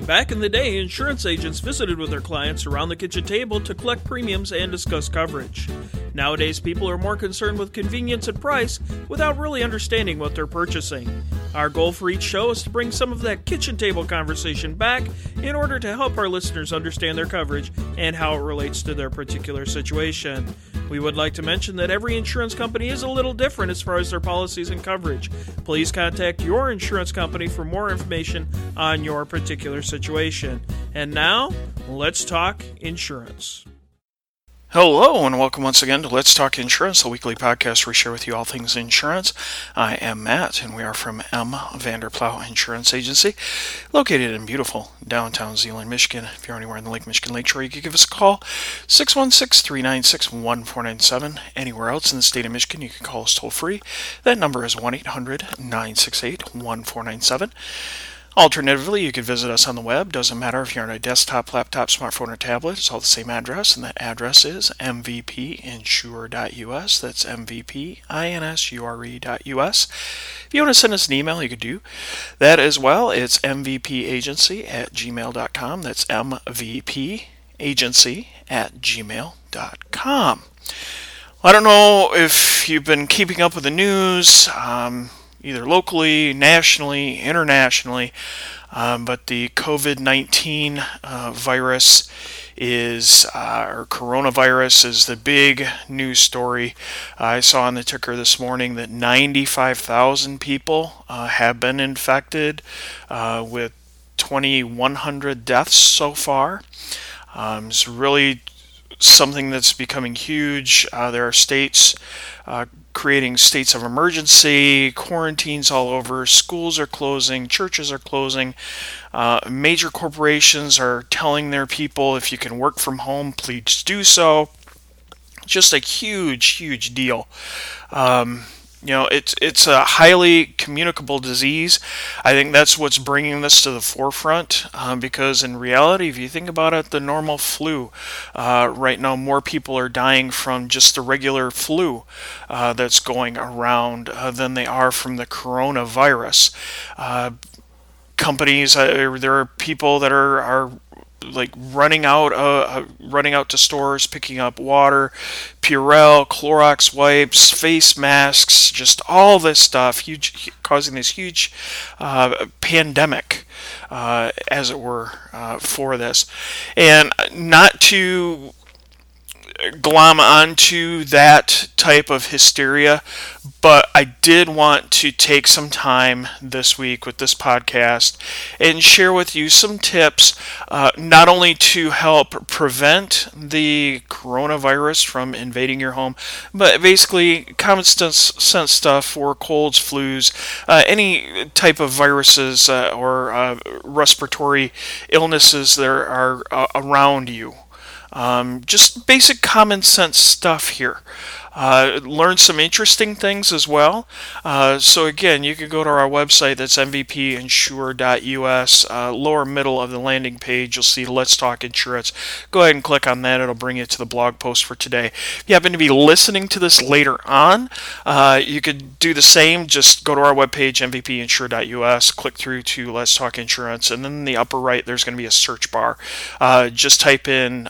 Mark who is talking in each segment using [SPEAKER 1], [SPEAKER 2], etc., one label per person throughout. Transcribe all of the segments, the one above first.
[SPEAKER 1] Back in the day, insurance agents visited with their clients around the kitchen table to collect premiums and discuss coverage. Nowadays, people are more concerned with convenience and price without really understanding what they're purchasing. Our goal for each show is to bring some of that kitchen table conversation back in order to help our listeners understand their coverage and how it relates to their particular situation. We would like to mention that every insurance company is a little different as far as their policies and coverage. Please contact your insurance company for more information on your particular situation. And now, let's talk insurance. Hello, and welcome once again to Let's Talk Insurance, the weekly podcast where we share with you all things insurance. I am Matt, and we are from M. Vanderplow Insurance Agency, located in beautiful downtown Zeeland, Michigan. If you're anywhere in the Lake Michigan Lakeshore, you can give us a call, 616-396-1497. Anywhere else in the state of Michigan, you can call us toll-free. That number is 1-800-968-1497. Alternatively, you could visit us on the web. Doesn't matter if you're on a desktop, laptop, smartphone, or tablet. It's all the same address, and that address is mvpinsure.us. That's mvpinsure.us. If you want to send us an email, you could do that as well. It's mvpagency@gmail.com. That's mvpagency@gmail.com. I don't know if you've been keeping up with the news, either locally, nationally, internationally, but the COVID-19 virus is, or coronavirus is the big news story. I saw on the ticker this morning that 95,000 people have been infected, with 2,100 deaths so far. It's really something that's becoming huge. There are states creating states of emergency, quarantines all over, schools are closing, churches are closing, major corporations are telling their people if you can work from home, please do so. Just a huge deal. It's a highly communicable disease. I think that's what's bringing this to the forefront, because in reality, if you think about it, the normal flu, right now more people are dying from just the regular flu that's going around than they are from the coronavirus. Companies, there are people that are like running out to stores, picking up water, Purell, Clorox wipes, face masks, just all this stuff, causing this huge pandemic, as it were, for this. And not to glom onto that type of hysteria, but I did want to take some time this week with this podcast and share with you some tips, not only to help prevent the coronavirus from invading your home, but basically common sense stuff for colds, flus, any type of viruses or respiratory illnesses that are around you. Just basic common sense stuff here. Learn some interesting things as well. So again, you can go to our website, that's mvpinsure.us. Lower middle of the landing page, you'll see Let's Talk Insurance. Go ahead and click on that. It'll bring you to the blog post for today. If you happen to be listening to this later on, you could do the same. Just go to our webpage, mvpinsure.us, click through to Let's Talk Insurance, and then in the upper right, there's going to be a search bar. Just type in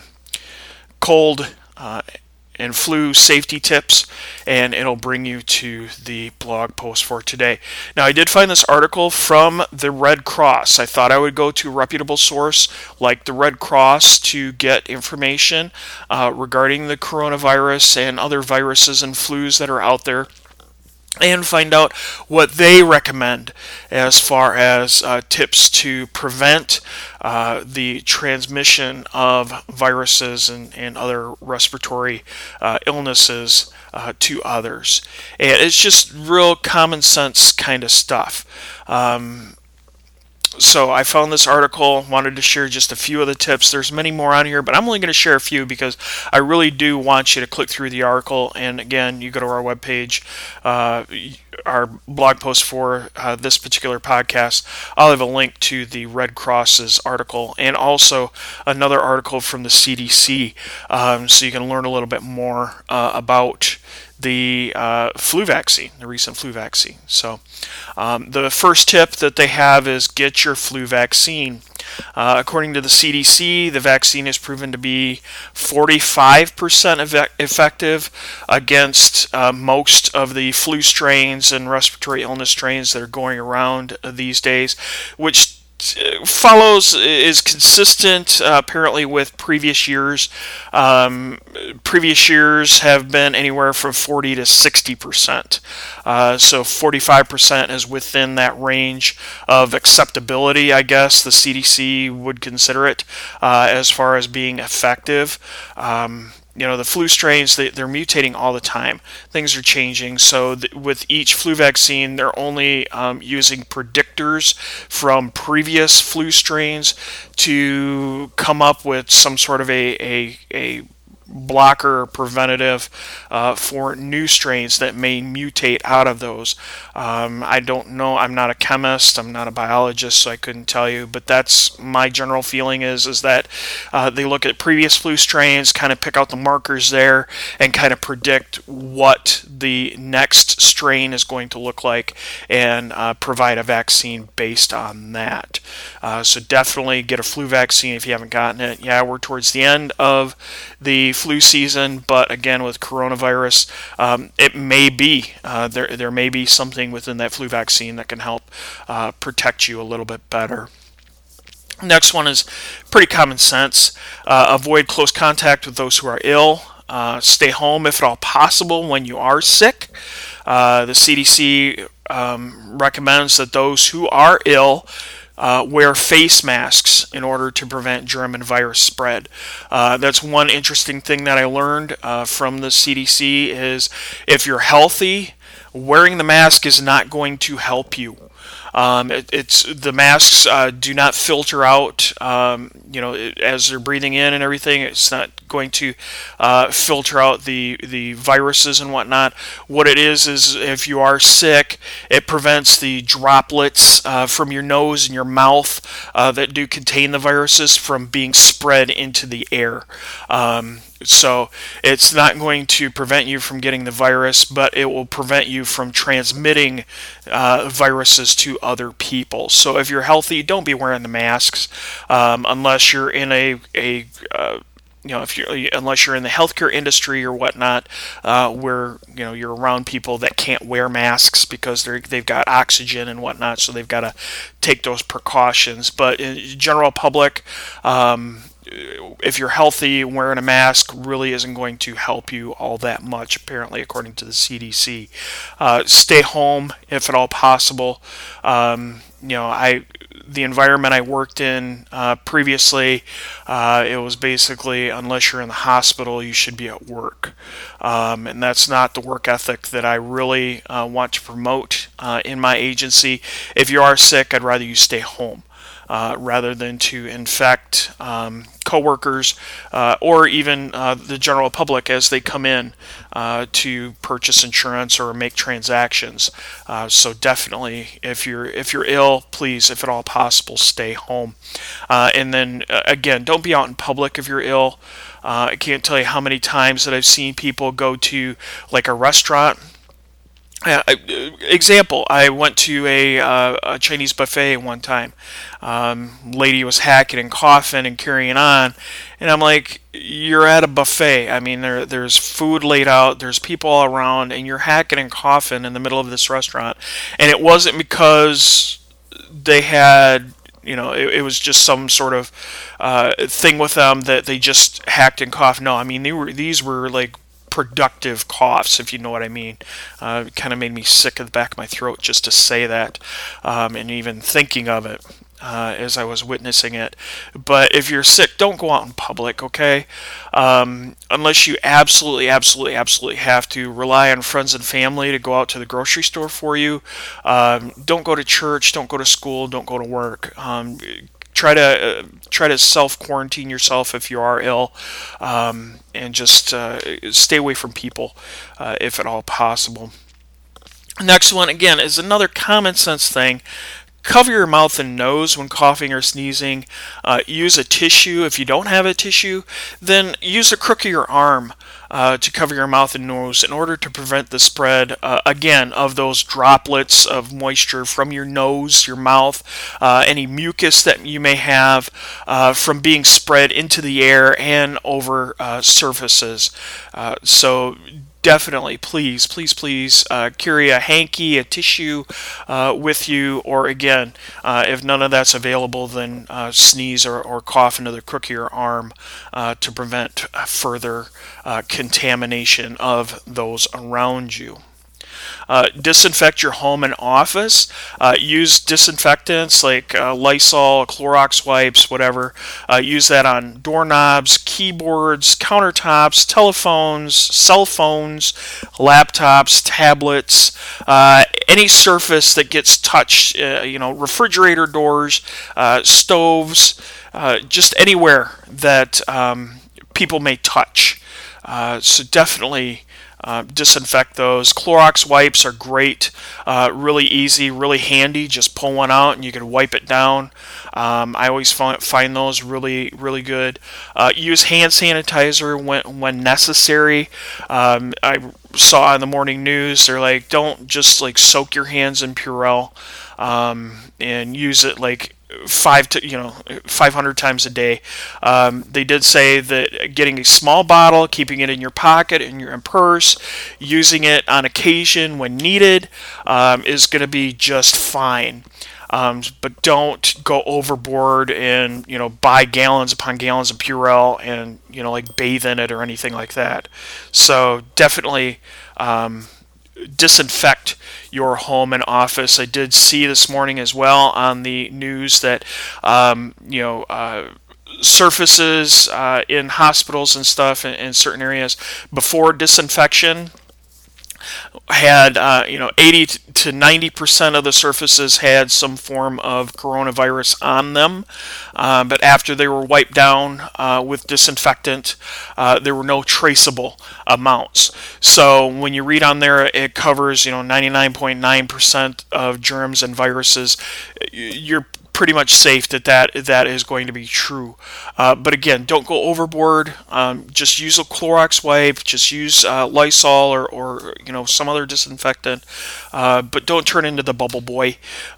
[SPEAKER 1] cold and flu safety tips, and it'll bring you to the blog post for today. Now, I did find this article from the Red Cross. I thought I would go to a reputable source like the Red Cross to get information regarding the coronavirus and other viruses and flus that are out there, and find out what they recommend as far as tips to prevent the transmission of viruses and other respiratory illnesses to others. And it's just real common sense kind of stuff. So I found this article, wanted to share just a few of the tips. There's many more on here, but I'm only going to share a few because I really do want you to click through the article. And again, you go to our webpage, our blog post for this particular podcast. I'll have a link to the Red Cross's article and also another article from the CDC, so you can learn a little bit more about the flu vaccine, the recent flu vaccine. So the first tip that they have is get your flu vaccine. According to the CDC, the vaccine is proven to be 45% effective against most of the flu strains and respiratory illness strains that are going around these days, which is consistent apparently with previous years. Previous years have been anywhere from 40 to 60%. So 45% is within that range of acceptability, I guess the CDC would consider it as far as being effective. The flu strains, they're mutating all the time. Things are changing. So with each flu vaccine, they're only using predictors from previous flu strains to come up with some sort of a blocker or preventative for new strains that may mutate out of those. I don't know. I'm not a chemist. I'm not a biologist, so I couldn't tell you. But that's my general feeling is that they look at previous flu strains, kind of pick out the markers there, and kind of predict what the next strain is going to look like, and provide a vaccine based on that. So definitely get a flu vaccine if you haven't gotten it. Yeah, we're towards the end of the flu season, but again, with coronavirus, it may be there may be something within that flu vaccine that can help protect you a little bit better. Next one is pretty common sense. Avoid close contact with those who are ill. Stay home if at all possible when you are sick. The CDC recommends that those who are ill wear face masks in order to prevent germ and virus spread. That's one interesting thing that I learned from the CDC is if you're healthy, wearing the mask is not going to help you. It's the masks do not filter out, as they're breathing in and everything. It's not going to filter out the viruses and whatnot. What it is if you are sick, it prevents the droplets from your nose and your mouth that do contain the viruses from being spread into the air. So it's not going to prevent you from getting the virus, but it will prevent you from transmitting viruses to other people. So if you're healthy, don't be wearing the masks unless you're in unless you're in the healthcare industry or whatnot, where you're around people that can't wear masks because they've got oxygen and whatnot, so they've got to take those precautions. But in general public, if you're healthy, wearing a mask really isn't going to help you all that much, apparently, according to the CDC. Stay home if at all possible. The environment I worked in previously, it was basically unless you're in the hospital, you should be at work. And that's not the work ethic that I really want to promote in my agency. If you are sick, I'd rather you stay home. Rather than to infect coworkers or even the general public as they come in to purchase insurance or make transactions. So definitely, if you're ill, please, if at all possible, stay home. And then again, don't be out in public if you're ill. I can't tell you how many times that I've seen people go to like a restaurant. Example, I went to a Chinese buffet one time. Lady was hacking and coughing and carrying on, and I'm like, you're at a buffet. I mean, there's food laid out, there's people all around, and you're hacking and coughing in the middle of this restaurant. And it wasn't because they had, it was just some sort of thing with them that they just hacked and coughed. No, I mean, these were like productive coughs, if you know what I mean. It kind of made me sick at the back of my throat just to say that, and even thinking of it as I was witnessing it. But if you're sick, don't go out in public, okay? Unless you absolutely have to. Rely on friends and family to go out to the grocery store for you. Don't go to church, don't go to school, don't go to work. Try to self-quarantine yourself if you are ill, and just stay away from people if at all possible. Next one, again, is another common sense thing. Cover your mouth and nose when coughing or sneezing. Use a tissue. If you don't have a tissue, then use the crook of your arm to cover your mouth and nose in order to prevent the spread, again, of those droplets of moisture from your nose, your mouth, any mucus that you may have from being spread into the air and over surfaces. So definitely, please carry a hanky, a tissue with you, or again, if none of that's available, then sneeze or cough into the crook of your arm to prevent further contamination of those around you. Disinfect your home and office. Use disinfectants like Lysol, Clorox wipes, whatever. Use that on doorknobs, keyboards, countertops, telephones, cell phones, laptops, tablets, any surface that gets touched, refrigerator doors, stoves, just anywhere that people may touch. So definitely disinfect those. Clorox wipes are great, really easy, really handy. Just pull one out and you can wipe it down. I always find those really good. Use hand sanitizer when necessary. I saw in the morning news they're like, don't just like soak your hands in Purell and use it like 500 times a day. They did say that getting a small bottle, keeping it in your pocket, in your purse, using it on occasion when needed, is going to be just fine. But don't go overboard and buy gallons upon gallons of Purell and like bathe in it or anything like that. So definitely disinfect your home and office. I did see this morning as well on the news that surfaces in hospitals and stuff in certain areas before disinfection had 80 to 90% of the surfaces had some form of coronavirus on them, but after they were wiped down with disinfectant, there were no traceable amounts. So when you read on there, it covers 99.9% of germs and viruses. You're pretty much safe that is going to be true. But again, don't go overboard. Just use a Clorox wipe. Just use Lysol or some other disinfectant. But don't turn into the bubble boy.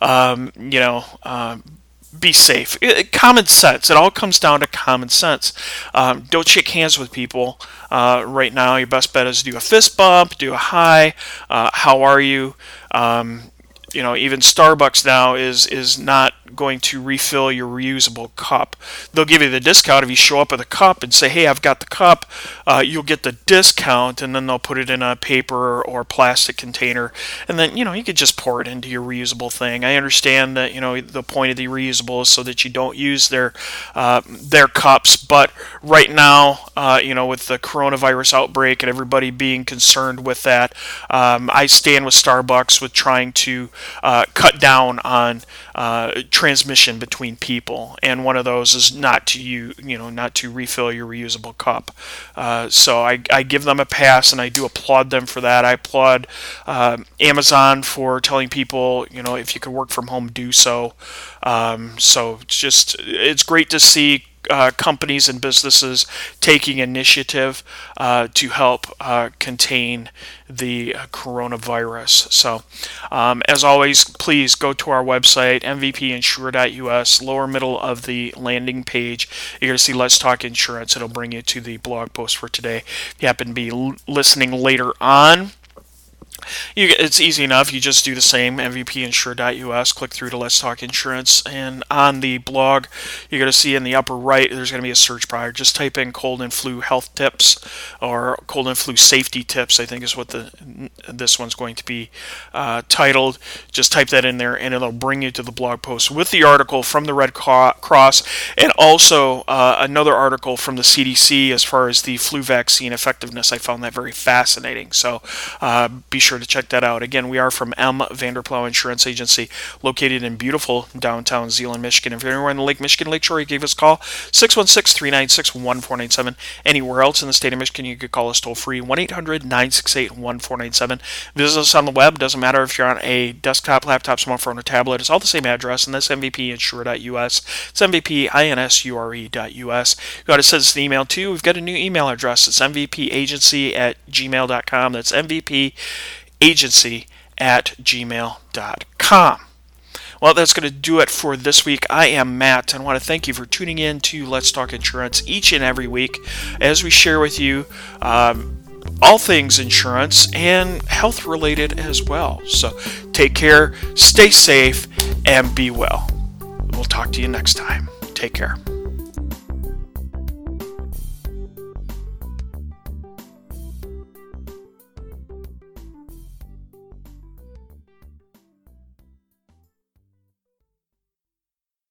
[SPEAKER 1] Be safe. Common sense. It all comes down to common sense. Don't shake hands with people. Right now, your best bet is do a fist bump, do a hi, how are you? Even Starbucks now is not going to refill your reusable cup. They'll give you the discount if you show up with a cup and say, hey, I've got the cup. You'll get the discount, and then they'll put it in a paper or plastic container, and then you could just pour it into your reusable thing. I understand that the point of the reusable is so that you don't use their cups, but right now, with the coronavirus outbreak and everybody being concerned with that, I stand with Starbucks with trying to cut down on transmission between people, and one of those is not to refill your reusable cup. So I give them a pass, and I do applaud them for that. I applaud Amazon for telling people, if you can work from home, do so. So it's great to see companies and businesses taking initiative to help contain the coronavirus. So, as always, please go to our website, mvpinsure.us, lower middle of the landing page. You're going to see Let's Talk Insurance. It'll bring you to the blog post for today. If you happen to be listening later on, it's easy enough. You just do the same, mvpinsure.us, click through to Let's Talk Insurance, and on the blog, you're going to see in the upper right, there's going to be a search bar. Just type in cold and flu health tips, or cold and flu safety tips, I think is what this one's going to be titled. Just type that in there, and it'll bring you to the blog post with the article from the Red Cross, and also another article from the CDC as far as the flu vaccine effectiveness. I found that very fascinating. So be sure sure to check that out. Again, we are from M. Vanderplow Insurance Agency, located in beautiful downtown Zeeland, Michigan. If you're anywhere in the Lake Michigan Lakeshore, you give us a call, 616-396-1497. Anywhere else in the state of Michigan, you could call us toll free, 1-800-968-1497. Visit us on the web. Doesn't matter if you're on a desktop, laptop, smartphone, or tablet. It's all the same address, and that's mvpinsure.us. It's mvpinsure.us. You got to send us an email, too. We've got a new email address. It's mvpagency@gmail.com. That's mvpagency@gmail.com. Well, that's going to do it for this week. I am Matt, and I want to thank you for tuning in to Let's Talk Insurance each and every week as we share with you all things insurance and health related as well. So take care, stay safe, and be well. We'll talk to you next time. Take care.